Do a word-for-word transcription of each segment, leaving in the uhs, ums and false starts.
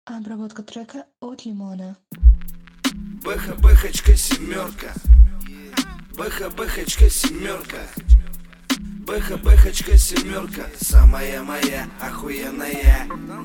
Обработка трека от Лимона. Бэха, бэхочка, семерка. Бэха, бэхочка, семерка. Бэха, бэхочка, семерка. Самая моя, охуенная.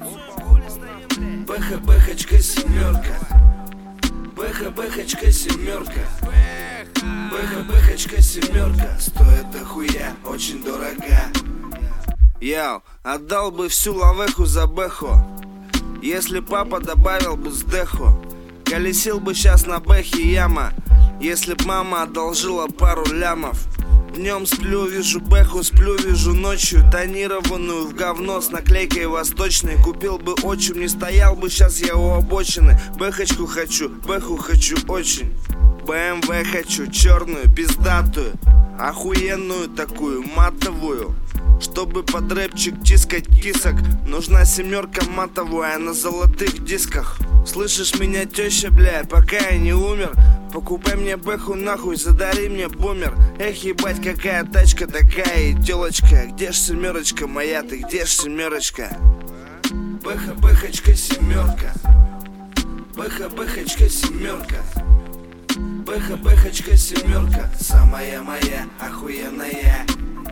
Бэха, бэхочка, семерка. Бэха, бэхочка, семерка. Бэха, бэхочка, семерка. Стоит дохуя, очень дорога. Яу, отдал бы всю лавеху за бэху, если папа добавил бы сдеху. Колесил бы сейчас на бэхе яма, если б мама одолжила пару лямов. Днем сплю, вижу бэху, сплю, вижу ночью тонированную в говно с наклейкой восточной. Купил бы отчим, не стоял бы сейчас я у обочины. Бэхочку хочу, бэху хочу очень. БМВ хочу, черную, пиздатую, охуенную такую, матовую. Чтобы под рэпчик тискать кисок, нужна семерка матовая на золотых дисках. Слышишь меня, теща, бля, пока я не умер, покупай мне бэху нахуй, задари мне бумер. Эх, ебать, какая тачка такая и телочка. Где ж семерочка моя, ты где ж семерочка? Бэха, бэхочка, семерка. Бэха, бэхочка, семерка. Бэха, бэхочка, семерка. Самая моя, охуенная.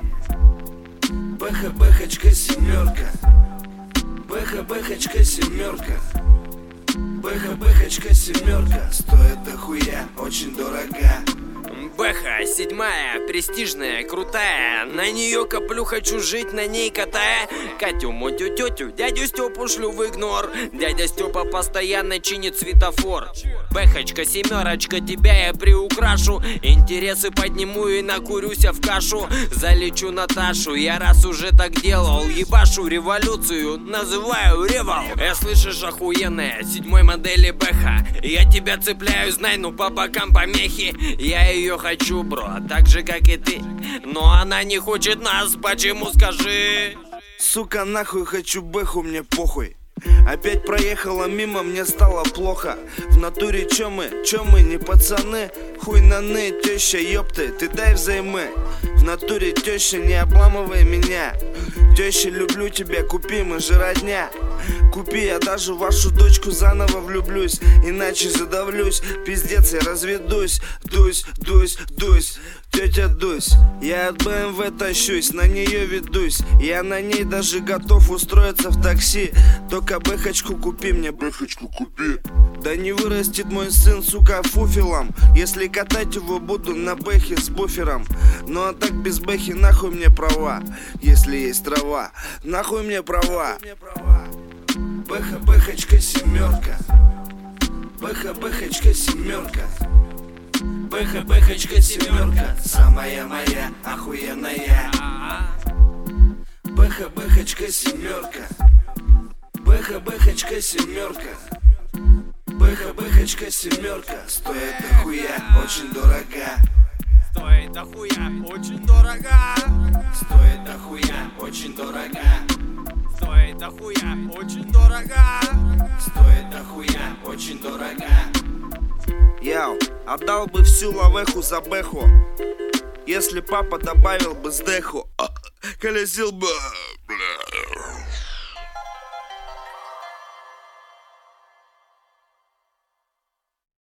Бэха, бэхочка, семерка. Бэха, бэхочка, семерка. Бэха, бэхочка, семерка. Стоит дохуя, очень дорога. Бэха седьмая, престижная, крутая. На нее коплю, хочу жить, на ней катая. Катю, мотю, тетю, дядю Степу шлю в игнор. Дядя Степа постоянно чинит светофор. Бэхочка, семерочка, тебя я приукрашу. Интересы подниму и накурюся в кашу. Залечу Наташу, я раз уже так делал. Ебашу революцию, называю ревал. Я слышишь, охуенная, седьмой модели бэха. Я тебя цепляю, знай, ну по бокам помехи. Я ее хочу, бро, так же как и ты. Но она не хочет нас, почему, скажи? Сука, нахуй хочу бэху, мне похуй. Опять проехала мимо, мне стало плохо. В натуре чё мы, чё мы, не пацаны? Хуй на ны, теща, ёпты, ты дай взаймы. В натуре теща, не обламывай меня. Теща, люблю тебя, купи, мы же родня. Купи, я даже в вашу дочку заново влюблюсь. Иначе задавлюсь, пиздец, я разведусь. Дусь, дусь, дусь, тетя Дусь. Я от БМВ тащусь, на нее ведусь. Я на ней даже готов устроиться в такси. Только бэхочку купи мне, бэхочку купи. Да не вырастет мой сын, сука, фуфелом, если катать его буду на бэхе с буфером. Ну а так без бэхи нахуй мне права, если есть трава. Нахуй мне права. Бэха, бэхочка, семерка. Бэха, бэхочка, семерка. Бэха, бэхочка, семерка. Самая моя, охуенная. Бэха, бэхочка, семерка. Бэха, бэхочка, семерка. Бэха, бэхочка, семерка. Стоит дохуя, очень дорога. Стоит дохуя, очень дорого. Стоит дохуя, очень дорога. Стоит дохуя, очень дорого. Стоит дохуя, очень дорога. Яу, отдал бы всю лавеху за бэху, если папа добавил бы сдеху. Колесил бы